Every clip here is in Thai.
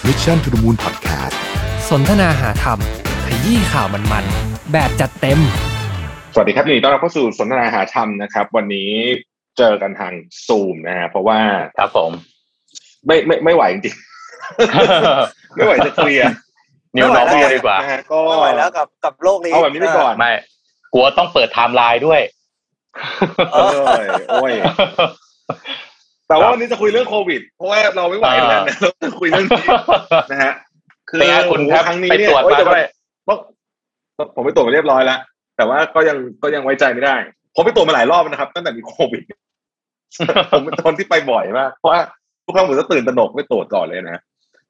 Mission to the Moon Podcast สนทนาหาธรรมขยี้ข่าวมันๆแบบจัดเต็มสวัสดีครับยินดีต้อนรับเข้าสู่สนทนาหาธรรมนะครับวันนี้เจอกันทาง Zoom นะฮะเพราะว่าครับผมไม่ไหวจริงๆ ไม่ไหวจะเคลียร์นิวน้องดีกว่าก็ไม่ไหวแล้วกับโลกนี้เอาแบบนี้ไปก่อนไม่กลัวต้องเปิดไทม์ไลน์ด้วยโอ้ยแต่ว่าวันนี้จะคุยเรื่องโควิดเพราะว่าเราไม่ไหวแล้วนะเราจะคุยเรื่องนี้นะฮะคือคุณแทบครั้งนี้เนี่ยผมไปตรวจมาเรียบร้อยแล้วแต่ว่าก็ยังไว้ใจไม่ได้ผมไปตรวจมาหลายรอบนะครับตั้งแต่มีโควิดผมเป็นคนที่ไปบ่อยมากเพราะว่าทุกครั้งผมจะตื่นตระหนกไปตรวจก่อนเลยนะ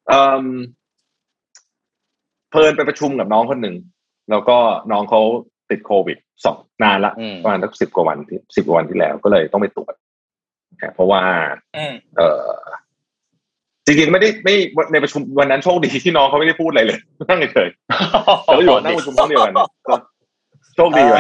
เพลินไปประชุมกับน้องคนหนึ่งแล้วก็น้องเขาติดโควิดนานละประมาณสัก10 กว่าวันที่แล้วก็เลยต้องไปตรวจเพราะว่าจริงๆไม่ในประชุมวันนั้นโชคดีที่น้องเขาไม่ได้พูดอะไรเลยนั่งเฉยๆแต่ว่าอยู่นั่งประชุมห้องเดียวกันโชคดีไว้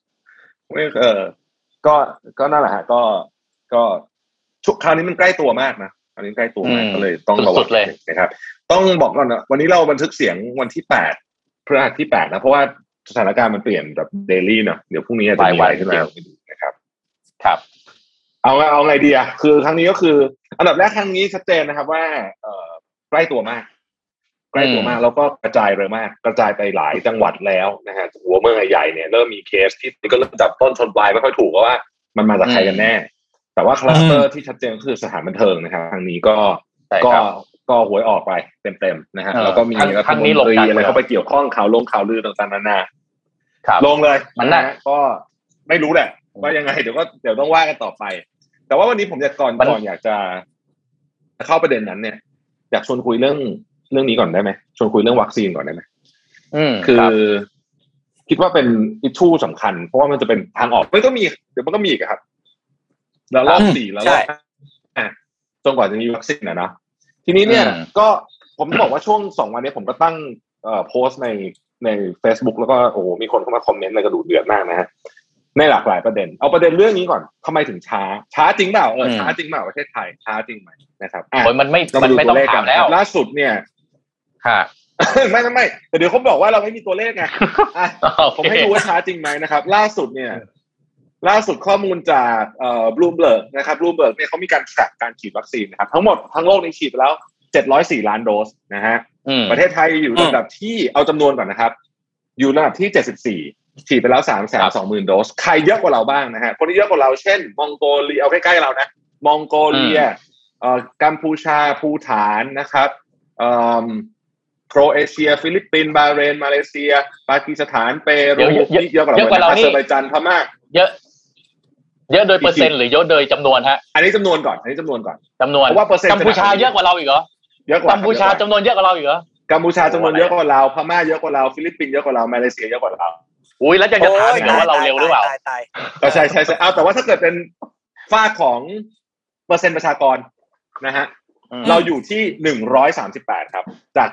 ก็นั่นแหละฮะก็คราวนี้มันใกล้ตัวมากนะคราวนี้ใกล้ตัวมากก็เลยต้องระวังเลยนะครับต้องบอกก่อนนะวันนี้เราบันทึกเสียงวันที่8พฤหัสที่8นะเพราะว่าสถานการณ์มันเปลี่ยนแบบเดลี่เนาะเดี๋ยวพรุ่งนี้จะมีอะไรขึ้นมานะครับครับเอาไงดีอ่ะคือครั้งนี้ก็คืออันดับแรกครั้งนี้ชัดเจนนะครับว่าใกล้ตัวมากแล้วก็กระจายเร็วมากกระจายไปหลายจังหวัดแล้วนะฮะหัวเมืองใหญ่ๆเนี่ยเริ่มมีเคสที่ก็เริ่มจับต้นชนปลายไม่ค่อยถูกว่ามันมาจากใครกันแน่แต่ว่าคลัสเตอร์ที่ชัดเจนก็คือสถานบันเทิงนะครับครั้งนี้ก็หวยออกไปเต็มๆนะฮะแล้วก็มีรัฐมนตรีอะไรเข้าไปเกี่ยวข้องข่าวลือต่างๆนานาลงเลยนะก็ไม่รู้แหละว่ายังไงเดี๋ยวต้องว่ากันต่อไปแต่ว่าวันนี้ผมก่อนอยากจะเข้าประเด็นนั้นเนี่ยอยากชวนคุยเรื่องนี้ก่อนได้ไหมชวนคุยเรื่องวัคซีนก่อนได้ไหมคือคิดว่าเป็นอิชชูสำคัญเพราะว่ามันจะเป็นทางออกไม่ต้องมีเดี๋ยวมันก็มีอีกครับแล้วรอบ4แล้วจนกว่าจะมีวัคซีนนะเนาะทีนี้เนี่ยก็ผมบอกว่าช่วง2วันนี้ผมก็ตั้งโพสต์ใน Facebook แล้วก็โอ้โหมีคนเข้ามาคอมเมนต์อะไรกระดูดเดือดมากนะฮะในหลากหลายประเด็นเอาประเด็นเรื่องนี้ก่อนทำไมถึงช้าจริงเปล่าช้าจริงเปล่าประเทศไทยช้าจริงไหมนะครับมันไม่ต้องถามแล้วล่าสุดเนี่ยค่ะไม่แต่เดี๋ยวเขาบอกว่าเราไม่มีตัวเลขไงผมให้ดูว่าช้าจริงไหมนะครับล่าสุดข้อมูลจากBloomberg นะครับ Bloomberg เนี่ยเขามีการแทร็กการฉีดวัคซีนนะครับทั้งหมดทั้งโลกนี้ฉีดไปแล้ว704ล้านโดสนะฮะประเทศไทยอยู่ระดับที่เอาจำนวนก่อนนะครับอยู่ระดับที่74ฉีดไปแล้ว 320,000 โดสใครเยอะกว่าเราบ้างนะฮะคนที่เยอะกว่าเราเช่นมองโกเลียเอาใกล้ๆเรานะมองโกเลียกัมพูชาภูฏานนะครับโครเอเชียฟิลิปปินส์บาห์เรนมาเลเซียปากีสถานเปรูเยอะกว่าเราอาเซอร์ไบจานพม่าเยอะโดยเปอร์เซ็นต์หรือเยอะโดยจำนวนฮะอันนี้จำนวนก่อนเพราะว่าเปอร์เซ็นต์กัมพูชาเยอะกว่าเราอีกเหรอกัมพูชาจำนวนเยอะกว่าเราอีกเหรอกัมพูชาจำนวนเยอะกว่าเราพม่าเยอะกว่าเราฟิลิปปินส์เยอะกว่าเรามาเลเซียเยอะกว่าเราอุ้ยแล้วจะถามอีกว่าเราเร็วหรือเปล่าก็ใช่เอาแต่ว่าถ้าเกิดเป็นฝ้าของเปอร์เซ็นต์ประชากรนะฮะเราอยู่ที่138ครับจาก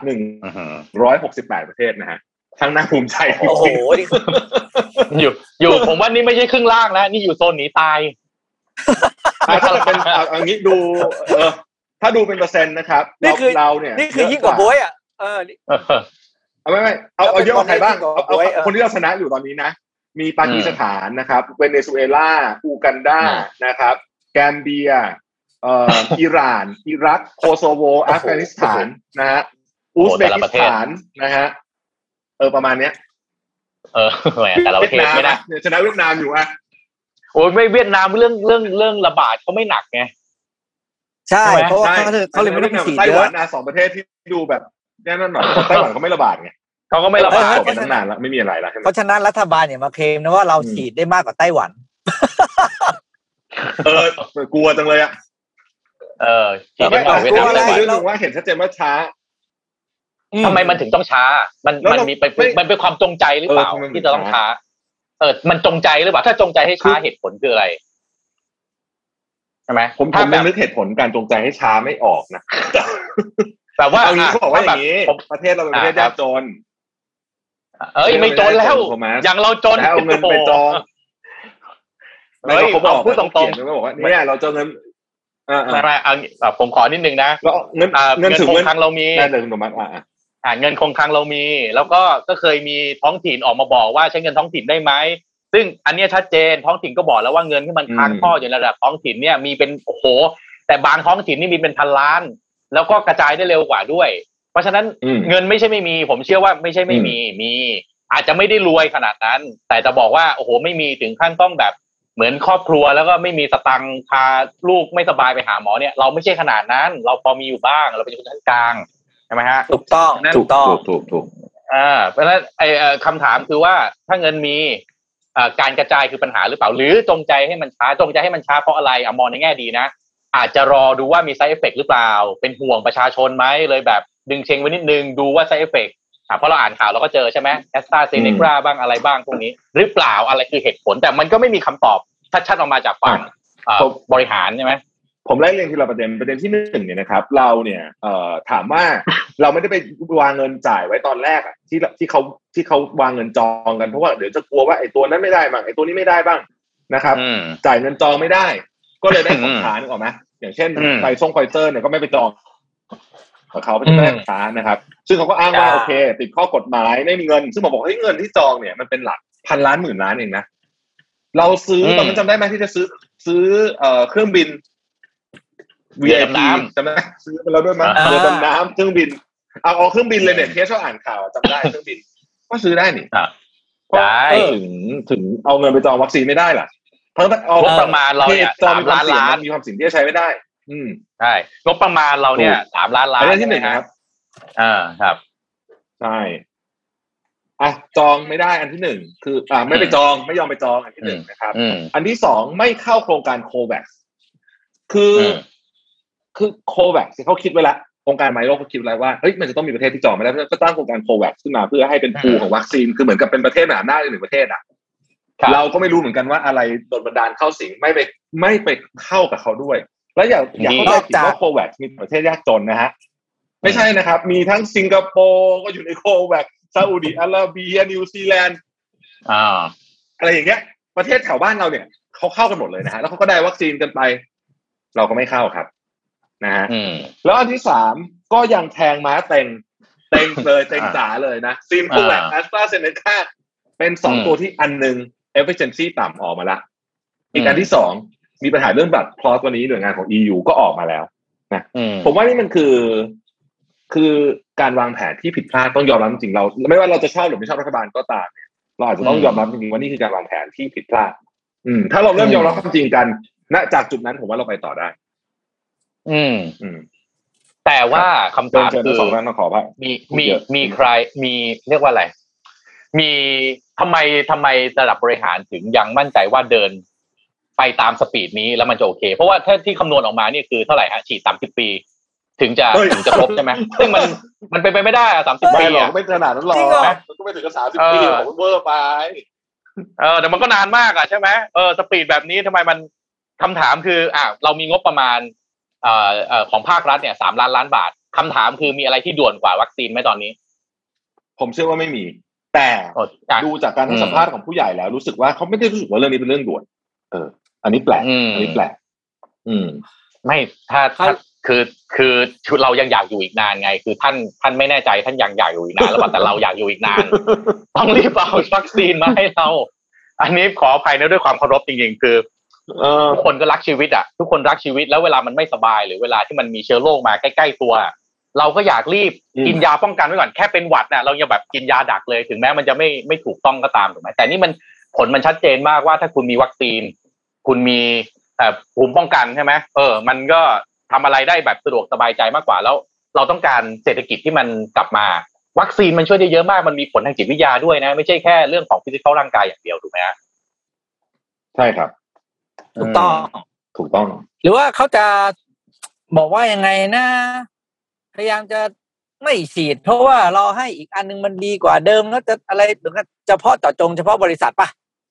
168ประเทศนะฮะทั้งน่าภูมิใจโอ้โหอยู่ผมว่านี่ไม่ใช่ครึ่งล่างแล้วนี่อยู่โซนหนีตายถ้าเป็นอย่างนี้ดูถ้าดูเป็นเปอร์เซ็นต์นะครับเราเนี่ยนี่คือยิ่งกว่าบ๊วยอ่ะไม่เอาเยอะกว่าใครบ้างเอาคนที่เราชนะอยู่ตอนนี้นะมีปากีสถานนะครับเวเนซุเอลาอูกันดานะครับแกมเบียอิหร่านอิรักโคโซโวอัฟกานิสถานนะฮะอุซเบกิสถานนะฮะประมาณเนี้ยแต่ละประเทศไม่นะชนะเวียดนามอยู่อ่ะโอ้ยไม่เวียดนามเรื่องระบาดเขาไม่หนักไงใช่เพราะว่าเขาเลยไม่ได้ฉีดไต้หวันนะ2ประเทศที่ดูแบบแน่นอนหน่อยไต้หวันเขาไม่ระบาดไงเขาก็ไม่ระบาดกันตั้งนานแล้วไม่มีอะไรแล้วเพราะฉะนั้นรัฐบาลเนี่ยมาเคลมนะว่าเราฉีดได้มากกว่าไต้หวันกลัวจังเลยอ่ะฉีดได้มากกว่าเวียดนามเรื่องว่าเห็นชัดเจนว่าช้าทำไมมันถึงต้องช้ามันเป็นความจงใจหรือเปล่าที่จะต้องช้ามันจงใจหรือเปล่าถ้าจงใจให้ช้าเหตุผลคืออะไรใช่ไหมผมนึกเหตุผลการจงใจให้ช้าไม่ออกนะแต่ว่าเขาบอกว่าอย่างนี้ประเทศเราเป็นประเทศยากจนไม่จนแล้วอย่างเราจนแล้วเอาเงินไปจองเขาบอกพูดตรงๆเขาบอกว่าเนี่ยเราจะเงินไม่ผมขอนิดนึงนะแล้วเงินคงคลังเรามีได้เลยคุณธรรมเงินคงคลังเรามีแล้วก็เคยมีท้องถิ่นออกมาบอกว่าใช้เงินท้องถิ่นได้ไหมซึ่งอันนี้ชัดเจนท้องถิ่นก็บอกแล้วว่าเงินที่มันค้างท่ออยู่ในระดับท้องถิ่นเนี่ยมีเป็นโอ้โหแต่บางท้องถิ่นนี่มีเป็นพันล้านแล้วก็กระจายได้เร็วกว่าด้วยเพราะฉะนั้นเงินไม่ใช่ไม่มีผมเชื่อว่าไม่ใช่ไม่มีอาจจะไม่ได้รวยขนาดนั้นแต่จะบอกว่าโอ้โหไม่มีถึงขั้นต้องแบบเหมือนครอบครัวแล้วก็ไม่มีสตังค์พาลูกไม่สบายไปหาหมอเนี่ยเราไม่ใช่ขนาดนั้นเราพอมีอยู่บ้างเราเป็นชนชั้นกลางใช่ไหมฮะถูกต้องเพราะฉะนั้นคำถามคือว่าถ้าเงินมีการกระจายคือปัญหาหรือเปล่าหรือจงใจให้มันช้าเพราะอะไรมองในแง่ดีนะอาจจะรอดูว่ามี side effect หรือเปล่าเป็นห่วงประชาชนไหมเลยแบบดึงเชงไว้นิดนึงดูว่า side effect เพราะเราอ่านข่าวเราก็เจอใช่ไหมแอสตราเซเนกาบ้างอะไรบ้างพวกนี้หรือเปล่าอะไรคือเหตุผลแต่มันก็ไม่มีคำตอบชัดๆออกมาจากฝั่งบริหารใช่ไหมผมไล่เรียงทีละประเด็นที่1เนี่ยนะครับเราเนี่ยถามว่าเราไม่ได้ไปวางเงินจ่ายไว้ตอนแรกอ่ะที่เขาวางเงินจองกันเพราะว่าเดี๋ยวจะกลัวว่าไอ้ตัวนั้นไม่ได้บ้างไอ้ตัวนี้ไม่ได้บ้างนะครับจ่ายเงินจองไม่ได้ก็เลยได้ของค้านึกออกไหมอย่างเช่นไฟเซอร์เนี่ยก็ไม่ไปจองกับเขาเป็นแม่ค้านะครับซึ่งเขาก็อ้างว่าโอเคติดข้อกฎหมายไม่มีเงินซึ่งผมบอกเฮ้ยเงินที่จองเนี่ยมันเป็นหลักพันล้านหมื่นล้านเองนะเราซื้อตอนนั้นจำได้ไหมที่จะซื้อเครื่องบินVIP จำได้ซื้อไปแล้วด้วยมั้ยเรือดำน้ำเครื่องบินเอาเครื่องบินเลยเนี่ยเคสเราอ่านข่าวจำได้เครื่องบินก็ซื้อได้นี่ได้ถึงเอาเงินไปจองวัคซีนไม่ได้ล่ะเพราะเอาประมาณเราเนี่ย3 ล้านมีความสิ่งที่จะใช้ไม่ได้ใช่งบประมาณเราเนี่ย3 ล้านอันที่1ครับครับใช่จองไม่ได้อันที่1คือไม่ไปจองไม่ยอมไปจองอันที่1นะครับอันที่2ไม่เข้าโครงการโคแว็กซ์คือโคแว็กซ์เขาคิดไว้แล้วองค์การไมโลเขาคิดไว้ว่าเฮ้ยมันจะต้องมีประเทศที่จองไม่ได้ก็ตั้งโครงการโคแว็กซ์ขึ้นมาเพื่อให้เป็นพูลของวัคซีนคือเหมือนกับเป็นประเทศมหาอำนาจอีก1ประเทศเราก็ไม่รู้เหมือนกันว่าอะไรโดนบันดาลเข้าสิงไม่ไปเข้ากับเขาด้วยแล้วอย่าเข้าใจผิดว่าโคแว็กซ์มีประเทศยากจนนะฮะไม่ใช่นะครับมีทั้งสิงคโปร์ก็อยู่ในโคแว็กซ์ซาอุดิอาระเบียนิวซีแลนด์อะไรอย่างเงี้ยประเทศแถวบ้านเราเนี่ยเขาเข้ากันหมดเลยนะฮะแล้วเขาก็ได้วัคซีนกันไปเราก็ไม่เข้าครับนะฮะแล้วอันที่3ก็ยังแทงม้าเต็งเลยเต็งจ๋าเลยนะซินโคแวคแอสตราเซเนกาเป็น2ตัวที่อันนึง efficiency ต่ำออกมาละอีกอันที่2มีปัญหาเรื่องบัตรคลอสตัวนี้หน่วยงานของ EU ก็ออกมาแล้วนะผมว่านี่มันคือการวางแผนที่ผิดพลาดต้องยอมรับจริงเราไม่ว่าเราจะชอบหรือไม่ชอบรัฐบาลก็ตามเนี่ยเราอาจจะต้องยอมรับจริงๆว่านี่คือการวางแผนที่ผิดพลาดถ้าเราเริ่มยอมรับความจริงกันณจากจุดนั้นผมว่าเราไปต่อได้แต่ว่าคำถามคือมีใครมีเรียกว่าอะไรมีทำไมระดับบริหารถึงยังมั่นใจว่าเดินไปตามสปีดนี้แล้วมันจะโอเคเพราะว่าถ้าที่คำนวณออกมานี่คือเท่าไหร่ฮะฉีด30 ปีถึงจะครบใช่ไหมซึ่งมันเป็นไปไม่ได้30 ปีไม่ขนาดนั้นหรอกมันก็ไม่ถึงกับ30 ปีเวอร์ไปแต่มันก็นานมากใช่ไหมสปีดแบบนี้ทำไมมันคำถามคือเรามีงบประมาณของภาครัฐเนี่ย3 ล้านบาทคำถามคือมีอะไรที่ด่วนกว่าวัคซีนไหมตอนนี้ผมเชื่อว่าไม่มีแต่ดูจากการให้สัมภาษณ์ของผู้ใหญ่แล้วรู้สึกว่าเขาไม่ได้รู้สึกว่าเรื่องนี้เป็นเรื่องด่วนอันนี้แปลกไม่ถ้าคือเรายังอยากอยู่อีกนานไงคือท่านไม่แน่ใจท่านยังอยากอยู่อีกนานแล้วแต่เราอยากอยู่อีกนานต้องรีบเอาวัคซีนมาให้เราอันนี้ขออภัยนะด้วยความเคารพจริงๆคือทุกคนก็รักชีวิตทุกคนรักชีวิตแล้วเวลามันไม่สบายหรือเวลาที่มันมีเชื้อโรคมาใกล้ๆตัวเราก็อยากรีบกินยาป้องกันไว้ก่อนแค่เป็นหวัดเรายังแบบกินยาดักเลยถึงแม้มันจะไม่ถูกต้องก็ตามถูกไหมแต่นี่มันผลมันชัดเจนมากว่าถ้าคุณมีวัคซีนคุณมีภูมิป้องกันใช่ไหมมันก็ทำอะไรได้แบบสะดวกสบายใจมากกว่าแล้วเราต้องการเศรษฐกิจที่มันกลับมาวัคซีนมันช่วยได้เยอะมากมันมีผลทางจิตวิทยาด้วยนะไม่ใช่แค่เรื่องของฟิสิกอลร่างกายอย่างเดียวถูกไหมฮะใช่ครับถูกต้องหรือว่าเขาจะบอกว่ายังไงนะพยายามจะไม่ฉีดเพราะว่าเราให้อีกอันนึงมันดีกว่าเดิมแล้วจะอะไรหรือเฉพาะเจาะจงเฉพาะบริษัทป่ะ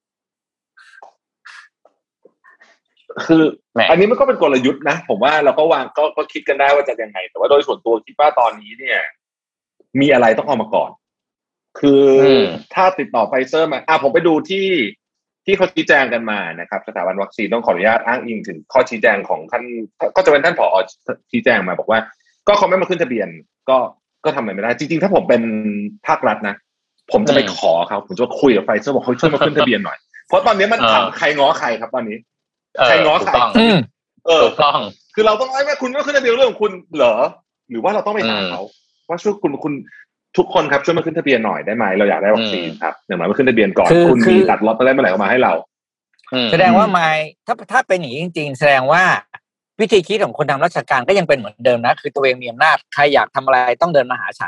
คืออันนี้มันก็เป็นกลยุทธ์นะผมว่าเราก็วางก็คิดกันได้ว่าจะยังไงแต่ว่าโดยส่วนตัวคิดว่าตอนนี้เนี่ยมีอะไรต้องเอามาก่อนคือถ้าติดต่อไฟเซอร์มาผมไปดูที่ที่เขาชี้แจงกันมานะครับสถาบันวัคซีนต้องขออนุญาตอ้างอิงถึงข้อชี้แจงของท่านก็จะเป็นท่านผอ.ชี้แจงมาบอกว่าก็เขาไม่มาขึ้นทะเบียนก็ทำอะไรไม่ได้จริงๆถ้าผมเป็นภาครัฐนะผมจะไปขอเขาผมจะคุยกับไฟเซอร์บอกเขาช่วยมาขึ้นทะเบียนหน่อยเพราะตอนนี้มันถามใครง้อใครครับตอนนี้ใครง้อใครถูกต้องคือเราต้องไอ้คุณก็ขึ้นทะเบียนเรื่องของคุณเหรอหรือว่าเราต้องไปหาเขาว่าช่วยคุณทุกคนครับช่วยมาขึ้นทะเบียนหน่อยได้ไหมเราอยากได้วัคซีนครับอย่างน้อยมาขึ้นทะเบียนก่อนคุณมีตัดล็อตอะไรเมื่อไหร่ออกมาให้เราแสดงว่าไม่ถ้าเป็นอย่างนี้จริงๆแสดงว่าวิธีคิดของคนทำราชการก็ยังเป็นเหมือนเดิมนะคือตัวเองมีอำนาจใครอยากทำอะไรต้องเดินมาหาฉัน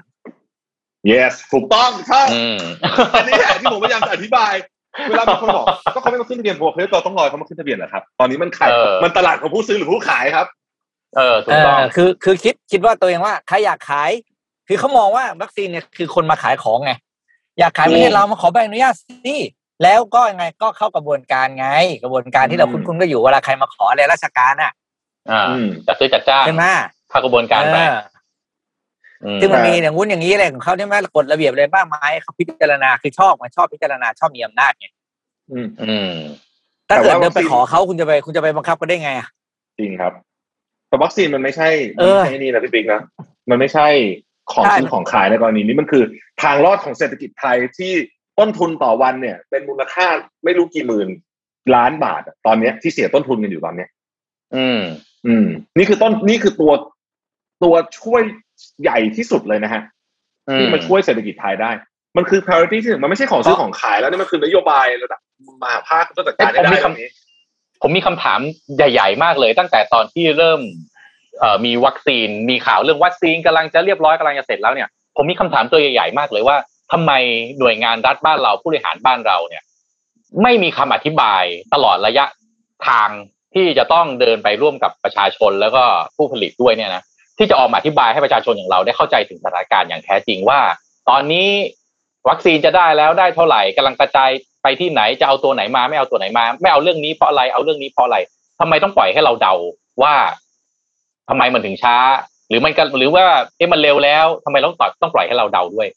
yes ถูกต้องใช่อันนี้แหละที่ผมพยายามจะอธิบายเวลามีคนบอกก็เขาไม่มาขึ้นทะเบียนพวกเราต้องรอเขามาขึ้นทะเบียนเหรอครับตอนนี้มันขายมันตลาดของผู้ซื้อหรือผู้ขายครับถูกต้องคือคิดว่าตัวเองว่าใครอยากขายคือเขามองว่าวัคซีนเนี่ยคือคนมาขายของไงอยากขายไม่ใช่เรามาขอใบอนุญาตสิแล้วก็ยังไงก็เข้ากระบวนการไงกระบวนการที่เราคุ้นๆก็อยู่เวลาใครมาขออะไรราชการอ่ะจัดซื้อจัดจ้างใช่ไหมเข้ากระบวนการไปซึ่งมันมีอย่างงู้นอย่างนี้อะไรของเขาใช่ไหมกฎระเบียบอะไรบ้างไหมเขาพิจารณาคือชอบพิจารณาชอบมีอำนาจไงถ้าเกิดเดินไปขอเขาคุณจะไปบังคับก็ได้ไงอ่ะจริงครับแต่วัคซีนมันไม่ใช่นี่นะพี่ปิ๊กนะมันไม่ใช่ของซื้อของขายในกรณีนี้มันคือทางรอดของเศรษฐกิจไทยที่ต้นทุนต่อวันเนี่ยเป็นมูลค่าไม่รู้กี่หมื่นล้านบาทตอนนี้ที่เสียต้นทุนกันอยู่ตอนนี้นี่คือตัวช่วยใหญ่ที่สุดเลยนะฮะที่มาช่วยเศรษฐกิจไทยได้มันคือ priority ที่มันไม่ใช่ของซื้อของขายแล้วนี่มันคือนโยบายระดับมหาภาคต้องจัดการได้ผมมีคำถามใหญ่ๆมากเลยตั้งแต่ตอนที่เริ่มมีวัคซีนมีข่าวเรื่องวัคซีนกำลังจะเรียบร้อยกำลังจะเสร็จแล้วเนี่ยผมมีคำถามตัวใหญ่ๆมากเลยว่าทำไมหน่วยงานรัฐบ้านเราผู้บริหารบ้านเราเนี่ยไม่มีคำอธิบายตลอดระยะทางที่จะต้องเดินไปร่วมกับประชาชนแล้วก็ผู้ผลิตด้วยเนี่ยนะที่จะออกมาอธิบายให้ประชาชนอย่างเราได้เข้าใจถึงสถานการณ์อย่างแท้จริงว่าตอนนี้วัคซีนจะได้แล้วได้เท่าไหร่กำลังกระจายไปที่ไหนจะเอาตัวไหนมาไม่เอาตัวไหนมาไม่เอาเรื่องนี้เพราะอะไรเอาเรื่องนี้เพราะอะไรทำไมต้องปล่อยให้เราเดาว่าทำไมมันถึงช้าหรือว่ามันเร็วแล้วทำไมต้องปล่อยให้เราเดาด้วย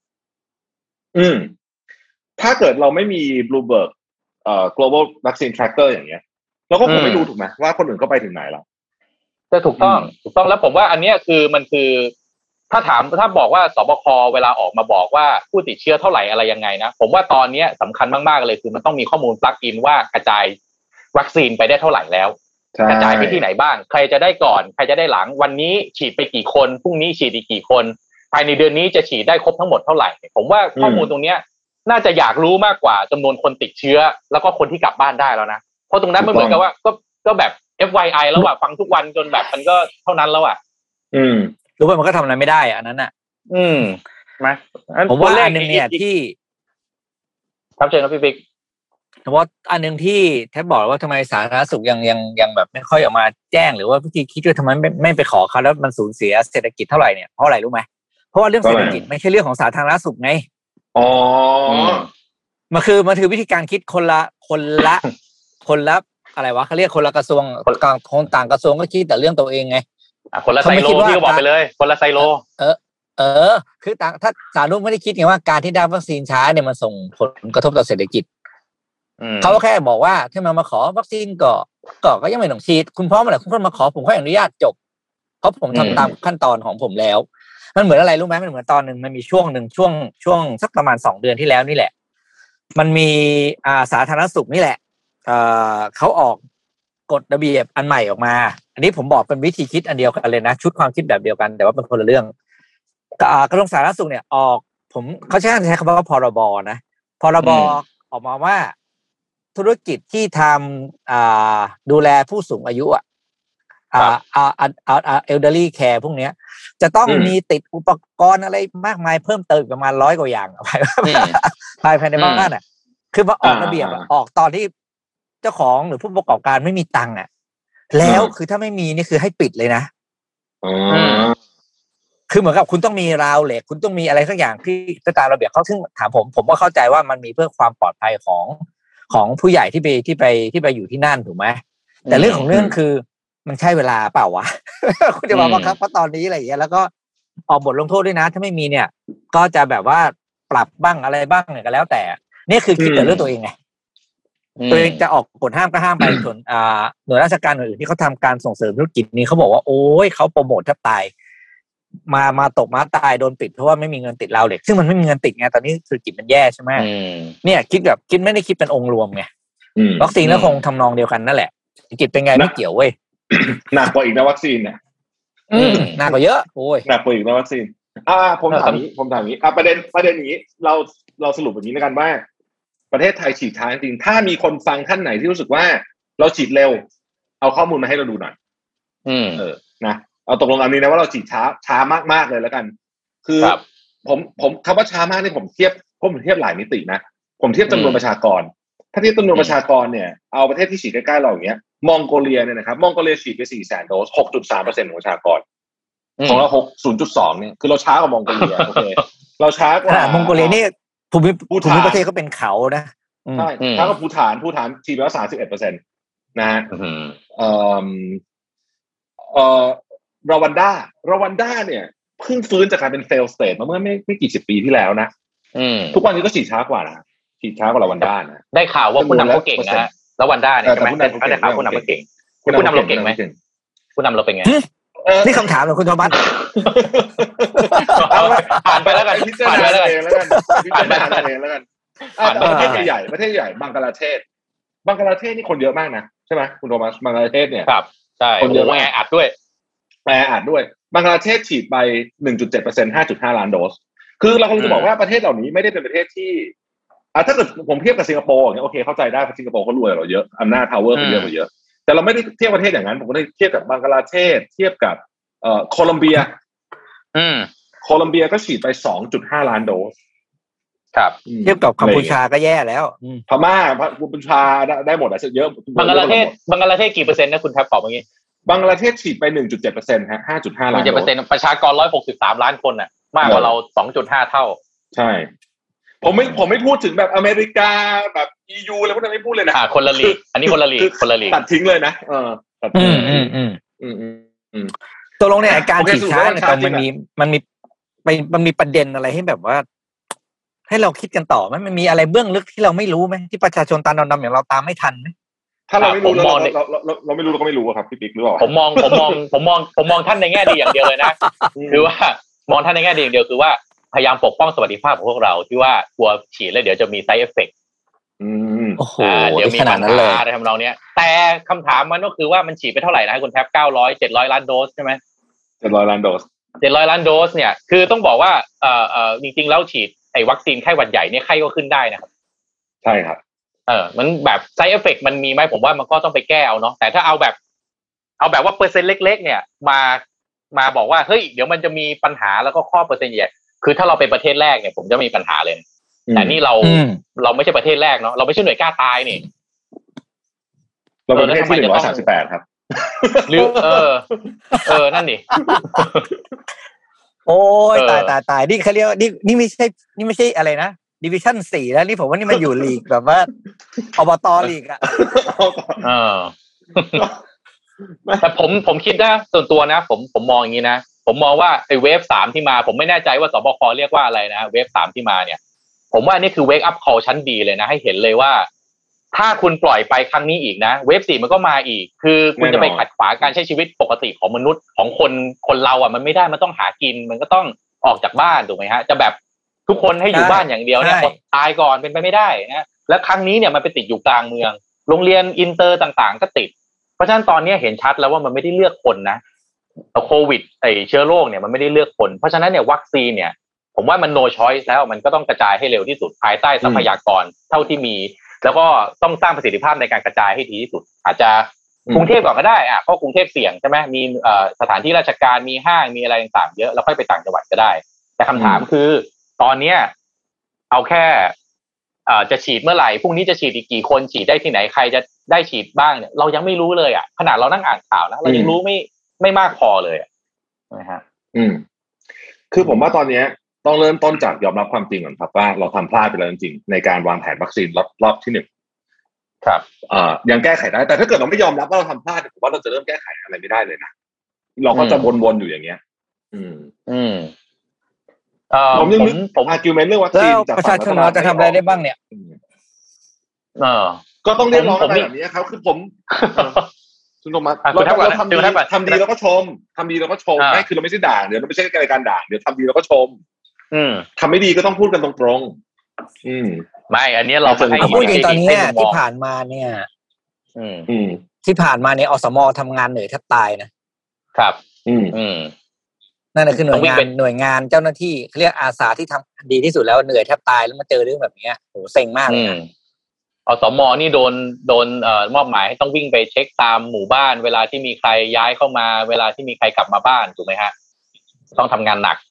ถ้าเกิดเราไม่มี Bloomberg global vaccine tracker อย่างเงี้ยเราก็คงไม่รู้ถูกไหมว่าคนอื่นก็ไปถึงไหนแล้วแต่ถูกต้องแล้วผมว่าอันนี้คือมันคือถ้าบอกว่าสบคเวลาออกมาบอกว่าผู้ติดเชื้อเท่าไหร่อะไรยังไงนะผมว่าตอนนี้สำคัญมากๆเลยคือมันต้องมีข้อมูลปลั๊กอินว่ากระจายวัคซีนไปได้เท่าไหร่แล้วกระจายไปที่ไหนบ้างใครจะได้ก่อนใครจะได้หลังวันนี้ฉีดไปกี่คนพรุ่งนี้ฉีดอีกกี่คนภายในเดือนนี้จะฉีดได้ครบทั้งหมดเท่าไหร่ผมว่าข้อมูลตรงนี้น่าจะอยากรู้มากกว่าจำนวนคนติดเชื้อแล้วก็คนที่กลับบ้านได้แล้วนะเพราะตรงนั้นมันเหมือนกับว่าก็แบบ FYI แล้วฟังทุกวันจนแบบมันก็เท่านั้นแล้วรู้ว่ามันก็ทำอะไรไม่ได้อันนั้นไหมผมว่าอันนึงเนี่ยที่ครับเชิญครับพี่ปิ๊กเพราะอันนึงที่แทบบอกว่าทำไมสาธารณสุขยังแบบไม่ค่อยออกมาแจ้งหรือว่าวิธีคิดว่าทำไมไม่ไปขอเขาแล้วมันสูญเสียเศรษฐกิจเท่าไหร่เนี่ยเพราะอะไรรู้ไหมเพราะว่าเรื่องเศรษฐกิจไม่ใช่เรื่องของสาธารณสุขไงมันคือวิธีการคิดคนละอะไรวะเขาเรียกคนละกระทรวงต่างกระทรวงก็คิดแต่เรื่องตัวเองไงคนละไซโลที่บอกไปเลยคนละไซโลคือถ้าสาธารณสุขไม่ได้คิดไงว่าการที่ได้วัคซีนช้าเนี่ยมันส่งผลกระทบต่อเศรษฐกิจเขาแค่บอกว่าถ้ามาขอวัคซีนก็ยังไม่ต้องฉีดคุณพร้อมเมื่อไหร่คุณก็มาขอผมค่อยอนุญาตจบเพราะผมทำตามขั้นตอนของผมแล้วมันเหมือนอะไรรู้ไหมมันเหมือนตอนนึงมันมีช่วงสักประมาณ2 เดือนที่แล้วนี่แหละมันมีสาธารณสุขนี่แหละเขาออกกฎระเบียบอันใหม่ออกมาอันนี้ผมบอกเป็นวิธีคิดอันเดียวกันเลยนะชุดความคิดแบบเดียวกันแต่ว่าเป็นคนละเรื่องกระทรวงสาธารณสุขเนี่ยออกเขาใช้คำว่าพรบนะพรบออกมาว่าธุรกิจที่ทำดูแลผู้สูงอายุelderly care พวกนี้จะต้องมีติดอุปกรณ์อะไรมากมายเพิ่มเติมประมาณ100 กว่าอย่างภายในบ้านน่ะคือมาออกระเบียบออกตอนที่เจ้าของหรือผู้ประกอบการไม่มีตังค์แล้วคือถ้าไม่มีนี่คือให้ปิดเลยนะคือเหมือนกับคุณต้องมีราวเหล็กคุณต้องมีอะไรสักอย่างที่ตามระเบียบเขาซึ่งถามผมก็เข้าใจว่ามันมีเพื่อความปลอดภัยของผู้ใหญ่ที่ไปอยู่ที่นั่นถูกไหมแต่เรื่องของเรื่องคือมันใช่เวลาเปล่าวะ คุณจะบอกว่าครับเพราะตอนนี้อะไรอย่างเงี้ยแล้วก็ออกบทลงโทษด้วยนะถ้าไม่มีเนี่ยก็จะแบบว่าปรับบ้างอะไรบ้างเนี่ยก็แล้วแต่นี่คือคิดแต่เรื่องตัวเองไงตัวเองจะออกกฎห้ามก็ห้ามไปส่วนหน่วยราชการอื่นที่เขาทำการส่งเสริมธุรกิจนี้เขาบอกว่าโอ้ยเขาโปรโมทแทบตายมาตกม้าตายโดนปิดเพราะว่าไม่มีเงินติดราวเหล็กซึ่งมันไม่มีเงินติดไงตอนนี้เศรษฐกิจมันแย่ใช่ไหมเนี่ยคิดไม่ได้คิดเป็นองค์รวมไงวัคซีนก็คงทำนองเดียวกันนั่นแหละเศรษฐกิจเป็นไงไม่เกี่ยวเว้ยหนักกว่าอีกนะวัคซีนเนี่ยหนักกว่าเยอะโอ้ยหนักกว่าอีกนะวัคซีนผมถามนี้ประเด็นอย่างนี้เราสรุปแบบนี้แล้วกันว่าประเทศไทยฉีดช้าจริงถ้ามีคนฟังท่านไหนที่รู้สึกว่าเราฉีดเร็วเอาข้อมูลมาให้เราดูหน่อยนะเอาตกลงอันนี้นะว่าเราฉีดช้ามากๆเลยแล้วกันคือผมคำว่าช้ามากนี่ผมเทียบหลายมิตินะผมเทียบจำนวนประชากรถ้าเทียบจำนวนประชากรเนี่ยเอาประเทศที่ฉีดใกล้ๆเราอย่างเงี้ยมองโกเลียเนี่ยนะครับมองโกเลียฉีดไป 400,000 โดส 6.3% ของประชากรของเรา 0.2 เนี่ยคือเราช้ากว่ามองโกเลียโอเคเราช้ากว่ามองโกเลียนี่ภูมิประเทศก็เป็นเขานะใช่ช้ากว่าภูฏานฉีดไปแล้ว 31% นะฮะรวันด้าเนี่ยเพิ่งฟื้นจากการเป็นเฟลสเตทมาเมื่อไม่กี่สิบปีที่แล้วนะทุกวันนี้ก็ฉีดช้ากว่านะฉีดช้ากว่ารวันด้านะได้ข่าวว่าผู้นำเขาเก่งนะรวันด้าเนี่ยใช่ไหมได้ข่าวผู้นำเขาเก่งผู้นำเราเก่งไหมผู้นำเราเป็นไงนี่คำถามเหรอคุณธวัชผ่านไปแล้วกันผ่านไปแล้วกันประเทศใหญ่บังกลาเทศนี่คนเยอะมากนะใช่ไหมคุณโทมัสบังกลาเทศเนี่ยครับใช่คนเยอะแออัดด้วยบังกลาเทศฉีดไป 1.7% 5.5 ล้านโดสคือเราคงจะบอกว่าประเทศเหล่านี้ไม่ได้เป็นประเทศที่ถ้าเกิดผมเทียบกับสิงคโปร์อย่างเงี้ยโอเคเข้าใจได้เพราะสิงคโปร์เขารวยกว่าเราเยอะอำนาจ power เขาเยอะกว่าเยอะแต่เราไม่ได้เทียบประเทศอย่างนั้นผมก็ได้เทียบกับบังกลาเทศเทียบกับโคลอมเบียก็ฉีดไป 2.5 ล้านโดสครับเทียบกับกัมพูชาก็แย่แล้วพม่ากัมพูชาได้หมดอ่ะเยอะบังกลาเทศกี่เปอร์เซ็นต์นะคุณแทบตอบเมื่อกี้บังกลาเทศฉีดไป 1.7% ฮะ 5.5 ล้านโดส 1.7% ประชากร163ล้านคนน่ะมากกว่าเรา 2.5 เท่าใช่ผมไม่พูดถึงแบบอเมริกาแบบ EU อะไรพวกนั้นไม่พูดเลยนะคนละลีกอันนี้คนละลีกตัดทิ้งเลยนะตัดทิ้งตกลงเนี่ยการฉีดช้าเนี่ยมันมีประเด็นอะไรให้แบบว่าให้เราคิดกันต่อมั้ยมันมีอะไรเบื้องลึกที่เราไม่รู้มั้ยที่ประชาชนตาดำๆอย่างเราตามไม่ทันมั้ยถ้าเราไม่รู้เราไม่รู้เราก็ไม่รู้ครับพี่ปิ๊กหรือเปล่าผมมองท่านในแง่ดีอย่างเดียวเลยนะคือว่ามองท่านในแง่ดีอย่างเดียวคือว่าพยายามปกป้องสวัสดิภาพของพวกเราที่ว่ากลัวฉีดแล้วเดี๋ยวจะมี side effect โอ้โหเดี๋ยวมีปัญหาอะไรทำนองเนี้ยแต่คำถามมันก็คือว่ามันฉีดไปเท่าไหร่นะคุณแทบ700 ล้านโดสใช่ไหม 700 ล้านโดส 700 ล้านโดสเนี่ยคือต้องบอกว่าจริงๆแล้วฉีดไอ้วัคซีนไข้หวัดใหญ่เนี่ยไข้ก็ขึ้นได้นะครับใช่ครับมันแบบ side effect มันมีไหมผมว่ามันก็ต้องไปแก้เอาเนาะแต่ถ้าเอาแบบว่าเปอร์เซ็นต์เล็กๆเนี่ยมาบอกว่าเฮ้ยเดี๋ยวมันจะมีปัญหาแล้วก็ข้อเปอร์เซ็นต์ใหญ่คือถ้าเราเป็นประเทศแรกเนี่ยผมจะมีปัญหาเลยแต่นี่เราไม่ใช่ประเทศแรกเนาะเราไม่ใช่หน่วยกล้าตายนี่เราเป็นประเทศที่138ครับหรือนั่นดิโอ้ยตายนี่เขาเรียกนี่ไม่ใช่อะไรนะดิวิชั่น4แล้วนี่ผมว่านี่มันอยู่ลีกแบบว่าอบต.ลีกอ่ะแต่ผมคิดนะส่วนตัวนะผมมองอย่างนี้นะผมมองว่าไอ้เวฟ3ที่มาผมไม่แน่ใจว่าสบคเรียกว่าอะไรนะเวฟ3ที่มาเนี่ยผมว่านี่คือเวคอัพคอลชั้นดีเลยนะให้เห็นเลยว่าถ้าคุณปล่อยไปครั้งนี้อีกนะเวฟ4มันก็มาอีกคือคุณจะไปขัดขวางการใช้ชีวิตปกติของมนุษย์ของคนเราอ่ะมันไม่ได้มันต้องหากินมันก็ต้องออกจากบ้านถูกไหมฮะจะแบบทุกคนให้อยู่บ้านอย่างเดียวเนี่ยตายก่อนเป็นไปไม่ได้นะและครั้งนี้เนี่ยมันไปติดอยู่กลางเมืองโรงเรียนอินเตอร์ต่างๆก็ติดเพราะฉะนั้นตอนนี้เห็นชัดแล้วว่ามันไม่ได้เลือกคนนะโควิดเชื้อโรคเนี่ยมันไม่ได้เลือกคนเพราะฉะนั้นเนี่ยวัคซีนเนี่ยผมว่ามัน no choice แล้วมันก็ต้องกระจายให้เร็วที่สุดภายใต้ทรัพยากรเท่าที่มีแล้วก็ต้องสร้างประสิทธิภาพในการกระจายให้ดีที่สุดอาจจะกรุงเทพก่อนก็ได้เพราะกรุงเทพเสี่ยงใช่ไหมมีสถานที่ราชการมีห้างมีอะไรต่างๆเยอะแล้วค่อยไปต่างจังหวัดก็ได้แต่คำถามคือตอนเนี้ยเอาแค่จะฉีดเมื่อไหร่พรุ่งนี้จะฉีดอีกกี่คนฉีดได้ที่ไหนใครจะได้ฉีดบ้างเนี่ยเรายังไม่รู้เลยขนาดเรานั่งอ่านข่าวนะเรายังรู้ไม่มากพอเลยนะฮะคือผมว่าตอนนี้ต้องเริ่มต้นจากยอมรับความจริงก่อนครับว่าเราทำพลาดไปแล้วจริงๆในการวางแผนวัคซีนรอบที่1ครับยังแก้ไขได้แต่ถ้าเกิดเราไม่ยอมรับว่าเราทำพลาดผมว่าเราจะเริ่มแก้ไขอะไรไม่ได้เลยนะเราก็จะวนๆอยู่อย่างเงี้ยผมอาร์กิวเมนต์เรื่องวัคซีนประชาชนจะทำอะไรได้บ้างเนี่ยก็ต้องเรียกร้องอะไรแบบนี้ครับคือผมคุณโทมัสเราทำดีแล้วก็ชมทำดีแล้วก็ชมไม่คือเราไม่ใช่ด่าเดี๋ยวเราไม่ใช่รายการด่าเดี๋ยวทำดีแล้วก็ชมทำไม่ดีก็ต้องพูดกันตรงๆไม่อันนี้เราพูดจริงตอนนี้ที่ผ่านมาเนี่ยที่ผ่านมาเนี่ยอสม.ทำงานเหนื่อยแทบตายนะครับนั่นแหละคือหน่วยงานเจ้าหน้าที่เรียกอาสาที่ทำดีที่สุดแล้วเหนื่อยแทบตายแล้วมาเจอเรื่องแบบนี้โหเซ็งมากเลยนะอสม.นี่โดนมอบหมายให้ต้องวิ่งไปเช็คตามหมู่บ้านเวลาที่มีใครย้ายเข้ามาเวลาที่มีใครกลับมาบ้านถูกไหมฮะต้องทำงานหนัก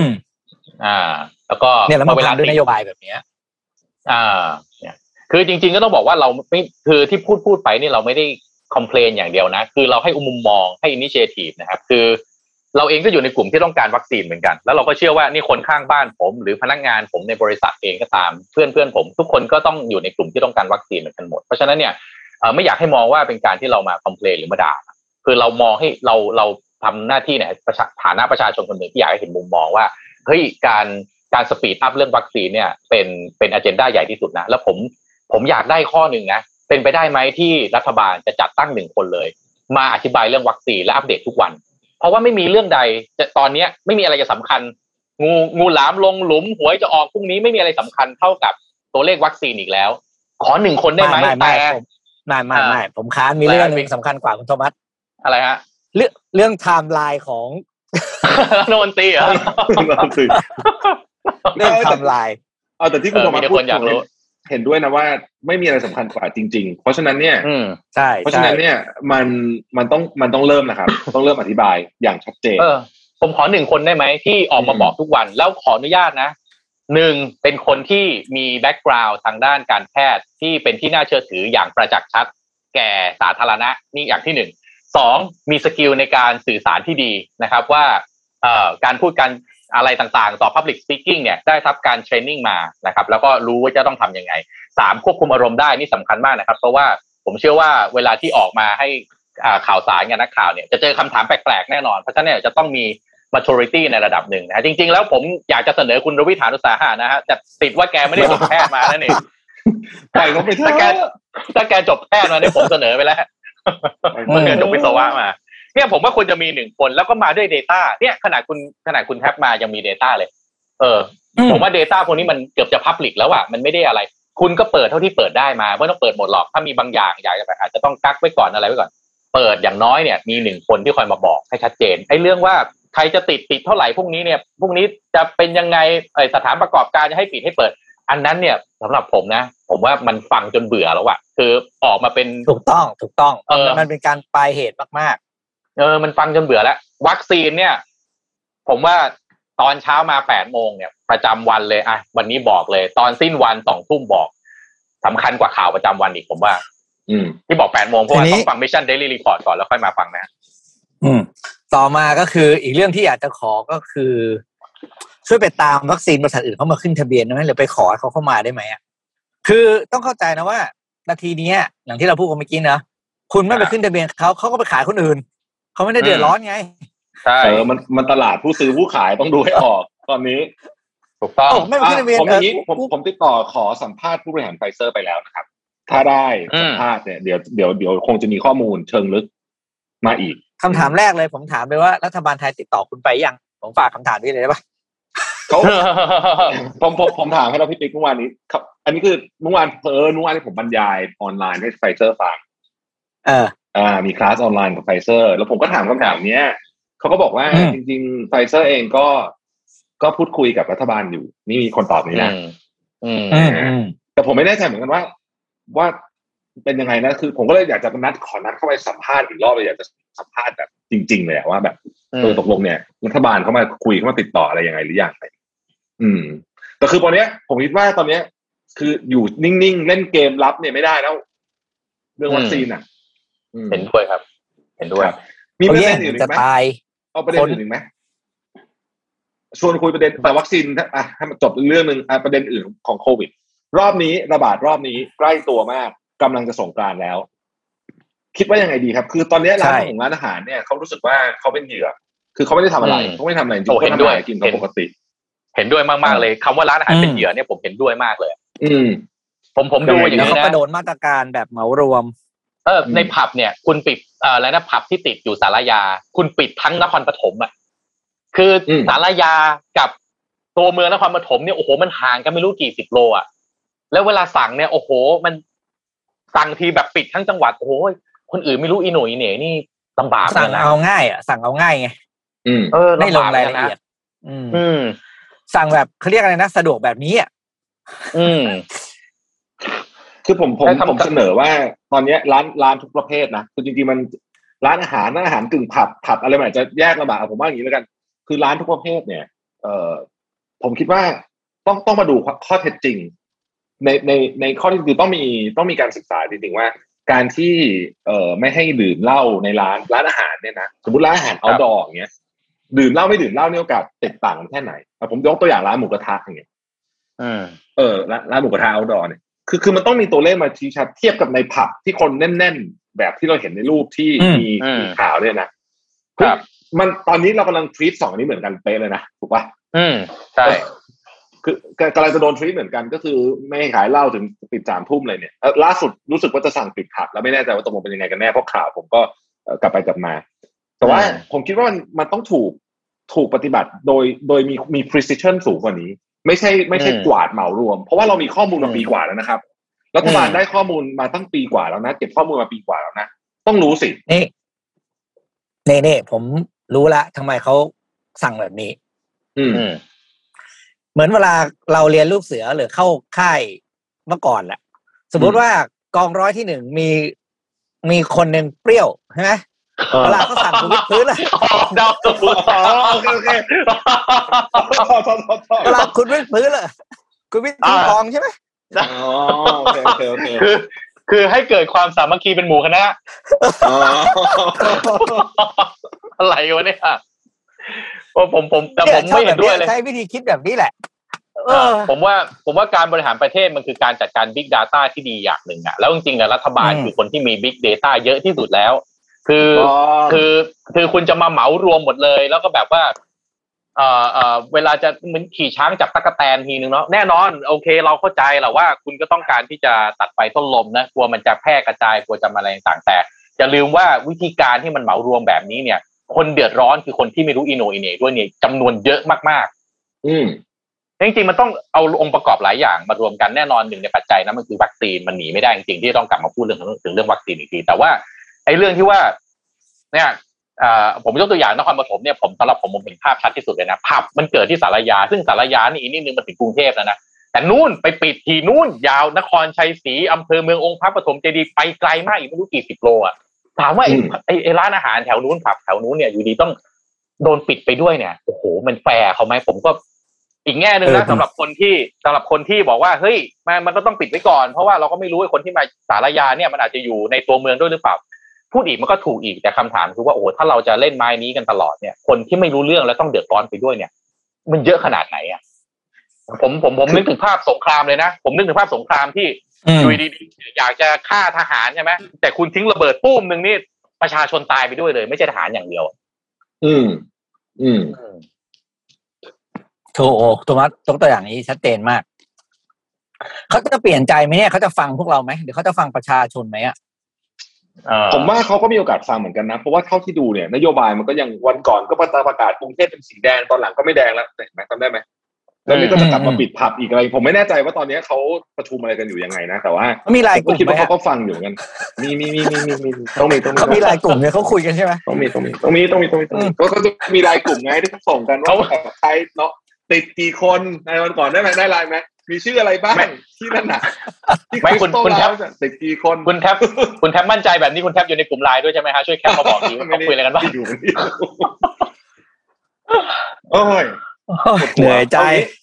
แล้วก็เนี่ยแล้วมาเวลาด้วยนโยบายแบบนี้เนี่ยคือจริงๆก็ต้องบอกว่าเราไม่คือที่พูดไปนี่เราไม่ได้คอมเพลนอย่างเดียวนะคือเราให้มุมมองให้อินิเชทีฟนะครับคือเราเองก็อยู่ในกลุ่มที่ต้องการวัคซีนเหมือนกันแล้วเราก็เชื่อว่านี่คนข้างบ้านผมหรือพนักงานผมในบริษัทเองก็ตามเพื่อนผมทุกคนก็ต้องอยู่ในกลุ่มที่ต้องการวัคซีนเหมือนกันหมดเพราะฉะนั้นเนี่ยไม่อยากให้มองว่าเป็นการที่เรามาคอมเพลนหรือมาด่าคือเรามองให้เราทำหน้าที่ในฐานะประชาชนคนหนึ่งที่อยากให้เห็นมุมมองว่าเฮ้ยการสปีดอัพเรื่องวัคซีนเนี่ยเป็นอเจนดาใหญ่ที่สุดนะแล้วผมอยากได้ข้อหนึ่งนะเป็นไปได้ไหมที่รัฐบาลจะจัดตั้ง1 คนเลยมาอธิบายเรื่องวัคซีนและอัปเดตทุกวันเพราะว่าไม่มีเรื่องใดตอนนี้ไม่มีอะไรจะสำคัญงูหลามลงหลุมหวยจะออกพรุ่งนี้ไม่มีอะไรสำคัญเท่ากับตัวเลขวัคซีนอีกแล้วขอ1 คนได้ไหมไม่ผมค้านมีเรื่องนึงสำคัญกว่าคุณโทมัสอะไรฮะเรื่องไทม์ไลน์ของโนนตีเหรอเรื่องไทม์ไลน์แต่ที่คุณโทมัสพูดเห็นด้วยนะว่าไม่มีอะไรสำคัญกว่าจริงๆเพราะฉะนั้นเนี่ยใช่เพราะฉะนั้นเนี่ยมันต้องเริ่มนะครับต้องเริ่มอธิบายอย่างชัดเจนผมขอ1 คนได้ไหมที่ออกมาบอกทุกวันแล้วขออนุญาตนะ1เป็นคนที่มีแบ็คกราวด์ทางด้านการแพทย์ที่เป็นที่น่าเชื่อถืออย่างประจักษ์ชัดแก่สาธารณะนี่อย่างที่1 2มีสกิลในการสื่อสารที่ดีนะครับว่าการพูดกันอะไรต่างๆต่อ public speaking เนี่ยได้รับการเทรนนิ่งมานะครับแล้วก็รู้ว่าจะต้องทำยังไง3ควบคุมอารมณ์ได้นี่สำคัญมากนะครับเพราะว่าผมเชื่อว่าเวลาที่ออกมาให้ข่าวสารกับนักข่าวเนี่ยจะเจอคำถามแปลกๆแน่นอนเพราะฉะนั้นเนี่ยจะต้องมี maturity ในระดับหนึ่งนะจริงๆแล้วผมอยากจะเสนอคุณรวิธานุสาหะนะฮะแต่ติดว่าแกไม่ได้จบแพทย์มานั่นเองปล่อยเขาไปถ้าแกจบแพทย์มาเนี่ยผมเสนอไปแล้วเมื่อแกจบวิศวะมาเนี่ยผมว่าควรจะมี1 คนแล้วก็มาด้วย data เนี่ยขนาดคุณแท็บมายังมี data เลยผมว่า data พวกนี้มันเกือบจะ public แล้วอ่ะมันไม่ได้อะไรคุณก็เปิดเท่าที่เปิดได้มาไม่ต้องเปิดหมดหรอกถ้ามีบางอย่างอยากจะอาจจะต้องกักไว้ก่อนอะไรไว้ก่อนเปิดอย่างน้อยเนี่ยมี1 คนที่คอยมาบอกให้ชัดเจนไอ้เรื่องว่าใครจะติดเท่าไหร่พวกนี้เนี่ยพวกนี้จะเป็นยังไงสถานประกอบการจะให้ปิดให้เปิดอันนั้นเนี่ยสำหรับผมนะผมว่ามันฟังจนเบื่อแล้วอ่ะคือออกมาเป็นถูกต้องมันเป็นการปลายเหตุมากมันฟังจนเบื่อแล้ววัคซีนเนี่ยผมว่าตอนเช้ามา8 โมงเนี่ยประจำวันเลยวันนี้บอกเลยตอนสิ้นวัน2 ทุ่มบอกสำคัญกว่าข่าวประจำวันอีกผมว่าที่บอก8 โมงเพราะว่าต้องฟัง Mission Daily Report ก่อนแล้วค่อยมาฟังนะต่อมาก็คืออีกเรื่องที่อยากจะขอก็คือช่วยไปตามวัคซีนบริษัทอื่นเข้ามาขึ้นทะเบียนได้ไหมหรือไปขอเขาเข้ามาได้ไหมคือต้องเข้าใจนะว่านาทีนี้อย่างที่เราพูดกันเมื่อกี้นะคุณไม่ไปขึ้นทะเบียนเขาก็ไปขายคนอื่นเขาไม่ได้เดือดร้อนไงใช่มันตลาดผู้ซื้อผู้ขายต้องดูให้ออกตอนนี้ถูกต้องไม่ไปขึ้นทะเบียนผมติดต่อขอสัมภาษณ์ผู้บริหารไฟเซอร์ไปแล้วนะครับถ้าได้สัมภาษณ์เนี่ยเดี๋ยวคงจะมีข้อมูลเชิงลึกมาอีกคำถามแรกเลยผมถามเลยว่ารัฐบาลไทยติดต่อคุณไปยังผมฝากคำถามนี้เลยได้ปะผมถามให้เราพี่ปิ๊กเมื่อวานนี้ครับอันนี้คือเมื่อวานที่ผมบรรยายออนไลน์ให้ไฟเซอร์ฟังมีคลาสออนไลน์กับไฟเซอร์แล้วผมก็ถามคำถามเนี้ยเขาก็บอกว่าจริงๆไฟเซอร์เองก็พูดคุยกับรัฐบาลอยู่นี่มีคนตอบนี้นะแต่ผมไม่แน่ใจเหมือนกันว่าเป็นยังไงนะคือผมก็เลยอยากจะขอนัดเข้าไปสัมภาษณ์อีกรอบเลยอยากจะสัมภาษณ์แบบจริงๆเลยว่าแบบตกลงเนี่ยรัฐบาลเข้ามาคุยเข้ามาติดต่ออะไรยังไงหรือยังแต่คือตอนเนี้ยผมคิดว่าตอนเนี้ยคืออยู่นิ่งๆเล่นเกมลับเนี่ยไม่ได้แล้วเรื่องวัคซีนเห็นด้วยครับเห็นด้วยมีประเด็นอื่นไหมเอาประเด็นอื่นไหมชวนคุยประเด็นแต่วัคซีนให้มันจบเรื่องนึงประเด็นอื่นของโควิดรอบนี้ระบาดรอบนี้ใกล้ตัวมากกำลังจะสงกรานต์แล้วคิดว่ายังไงดีครับคือตอนนี้ร้านอาหารเนี่ยเขารู้สึกว่าเขาเป็นเหยื่อคือเขาไม่ได้ทำอะไรเขาไม่ทำอะไรจริงๆเห็นด้วยกินปกติเห็นด้วยมากๆเลยคำว่าร้านอาหารเป็นเหยื่อเนี่ยผมเห็นด้วยมากเลยผมดูอย่างนี้นะเขาก็โดนมาตรการแบบเหมารวมในผับเนี่ยคุณปิดแล้วนะผับที่ติดอยู่สารยาคุณปิดทั้งนครปฐมอ่ะคือสารยากับตัวเมืองนครปฐมเนี่ยโอ้โหมันห่างกันไม่รู้กี่สิบโลอ่ะแล้วเวลาสั่งเนี่ยโอ้โหมันสั่งทีแบบปิดทั้งจังหวัดโอ้โหคนอื่นไม่รู้อีโหน่อีเหน่นี่ลำบากสั่งเอาง่ายอ่ะสั่งเอาง่ายไงไม่ลงรายละเอียดสั่งแบบเขาเรียกอะไรนะสะดวกแบบนี้อ่ะคือผมเสนอว่าตอนนี้ร้านทุกประเภทนะคือจริงๆมันร้านอาหารกึ่งผับอะไรมันอาจจะแยกลำบากผมว่าอย่างนี้แล้วกันคือร้านทุกประเภทเนี่ยผมคิดว่าต้องมาดูข้อเท็จจริงในข้อที่คือต้องมีการศึกษาจริงๆว่าการที่ไม่ให้ดื่มเหล้าในร้านอาหารเนี่ยนะสมมติร้านอาหารเอาท์ดอร์อย่างเงี้ยดื่มเหล้าไม่ดื่มเหล้าเนี่ยโอกาสติดต่างแค่ไหนผมยกตัวอย่างร้านหมูกระทะอย่างเงี้ยร้านหมูกระทะเอาท์ดอร์เนี่ยคือมันต้องมีตัวเลขมาชี้ชัดเทียบกับในผับที่คนแน่นๆแบบที่เราเห็นในรูปที่มีข่าวเนี่ยนะครับมันตอนนี้เรากำลังทรีตสองอันนี้เหมือนกันเป๊ะเลยนะถูกป่ะใช่คือกำลังจะโดนทรีตเหมือนกันก็คือไม่ให้ขายเหล้าถึงปิด3 ทุ่มเลยเนี่ยล่าสุดรู้สึกว่าจะสั่งปิดผับแล้วไม่แน่ใจว่าตกลงเป็นยังไงกันแน่เพราะข่าวผมก็กลับไปกลับมาแต่ว่าผมคิดว่ามันต้องถูกปฏิบัติโดยมี precision สูงกว่านี้ไม่ใช่กวาดเหมารวมเพราะว่าเรามีข้อมูลมาปีกว่าแล้วนะครับรัฐบาลได้ข้อมูลมาตั้งปีกว่าแล้วนะเก็บข้อมูลมาปีกว่าแล้วนะต้องรู้สินี่ผมรู้ละทำไมเขาสั่งแบบนี้เหมือนเวลาเราเรียนลูกเสือหรือเข้าค่ายเมื่อก่อนแหละสมมติว่ากองร้อยที่1มีคนหนึ่งเปรี้ยวใช่ไหมเวลาเขาสั่งคุณวิทพื้นเลยดาวตัวโอเคเวลาคุณวิทพื้นเลยคุณวิททิ้งกองใช่ไหมโอเคคือให้เกิดความสามัคคีเป็นหมู่คณะอะไรวะเนี่ยผมแต่ผมไม่เห็นด้วยเลยใช้วิธีคิดแบบนี้แหละผมว่าการบริหารประเทศมันคือการจัดการ Big Data ที่ดีอย่างหนึ่งอ่ะแล้วจริงๆรัฐบาลคือคนที่มี Big Data เยอะที่สุดแล้วคือคุณจะมาเหมารวมหมดเลยแล้วก็แบบว่าเวลาจะเหมือนขี่ช้างจับตั๊กแตนทีนึงเนาะแน่นอนโอเคเราเข้าใจแหละว่าคุณก็ต้องการที่จะตัดไฟต้นลมนะกลัวมันจะแพร่กระจายกลัวจะอะไรต่างแต่อย่าลืมว่าวิธีการที่มันเหมารวมแบบนี้เนี่ยคนเดือดร้อนคือคนที่ไม่รู้อีโหน่อีเหน่ด้วยเนี่ยจำนวนเยอะมากๆจริงๆมันต้องเอาองค์ประกอบหลายอย่างมารวมกันแน่นอนหนึ่งในปัจจัยนั้นมันคือวัคซีนมันหนีไม่ได้จริงๆที่ต้องกลับมาพูดถึงเรื่องวัคซีนอีกทีแต่ว่าไอ้เรื่องที่ว่าเนี่ยผมยกตัวอย่างนครปฐมเนี่ยสำหรับผมเห็นภาพชัดที่สุดเลยนะผับมันเกิดที่สารยาซึ่งสารยานี่อีกนิดนึงมาถึงกรุงเทพแล้วนะแต่นู่นไปปิดทีนู่นยาวนครชัยศรีอำเภอเมืององค์พระปฐมเจดีย์ไปไกลมากอีกไม่รู้กี่10 โลอ่ะถามว่าไอ้ร้านอาหารแถวนู้นผับแถวนู้นเนี่ยอยู่ดีต้องโดนปิดไปด้วยเนี่ยโอ้โหมันแฟร์เขาไหมผมก็อีกแง่นึงนะสำหรับคนที่บอกว่าเฮ้ยมันก็ต้องปิดไว้ก่อนเพราะว่าเราก็ไม่รู้ไอ้คนที่มาสารยาเนี่ยมันอาจจะอยู่ในตัวเมืองด้วยหรือเปล่าพูดอีกมันก็ถูกอีกแต่คำถามคือว่าโอ้ถ้าเราจะเล่นไม้นี้กันตลอดเนี่ยคนที่ไม่รู้เรื่องแล้วต้องเดือดร้อนไปด้วยเนี่ยมันเยอะขนาดไหนอ่ะผมนึกถึงภาพสงครามเลยนะผมนึกถึงภาพสงครามที่อยู่ดีๆอยากจะฆ่าทหารใช่ไหมแต่คุณทิ้งระเบิดปุ้มนึงนี่ประชาชนตายไปด้วยเลยไม่ใช่ทหารอย่างเดียวโถตัวอย่างนี้ชัดเจนมากเขาจะเปลี่ยนใจไหมเนี่ยเขาจะฟังพวกเราไหมหรือเขาจะฟังประชาชนไหมอ่ะผมว่าเขาก็มีโอกาสฟังเหมือนกันนะเพราะว่าเท่าที่ดูเนี่ยนโยบายมันก็ยังวันก่อนก็ประกาศกรุงเทพเป็นสีแดงตอนหลังก็ไม่แดงแล้วเห็นไหมจำได้ไหมแล้วนี่ก็จะกลับมาปิดผับอีกอะไรผมไม่แน่ใจว่าตอนนี้เขาประชุมอะไรกันอยู่ยังไงนะแต่ว่ามีรายกลุ่มคิดว่าเขาก็ฟังอยู่กันมีต้องมีเขามีรายกลุ่มเนี่ยเขาคุยกันใช่ไหมต้องมีก็จะมีรายกลุ่มไงที่เขาส่งกันว่าใครเนาะติดกี่คนในวันก่อนได้ไลน์ไหมมีชื่ออะไรบ้างที่นั่นน่ะไม่คุณแทบติดกี่คนคุณแทบมั่นใจแบบนี้คุณแทบอยู่ในกลุ่มไลน์ด้วยใช่ไหมฮะช่วยแคปมาบอกทีว่าเขาคุยอะไรกันบ้างโอ้ยเหนื่อยใจ